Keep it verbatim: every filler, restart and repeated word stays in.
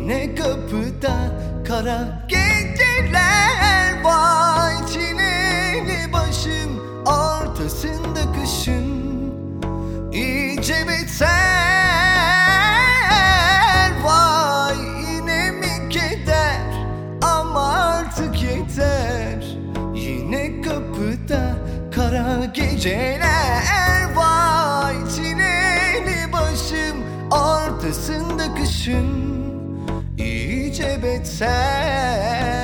Yine kapıda kara geceler. Vay çileli başım, ortasında kışın iyice beter. Vay yine mi keder, ama artık yeter. Yine kapıda kara geceler. Vay çileli başım, ortasında kışın iyice beter.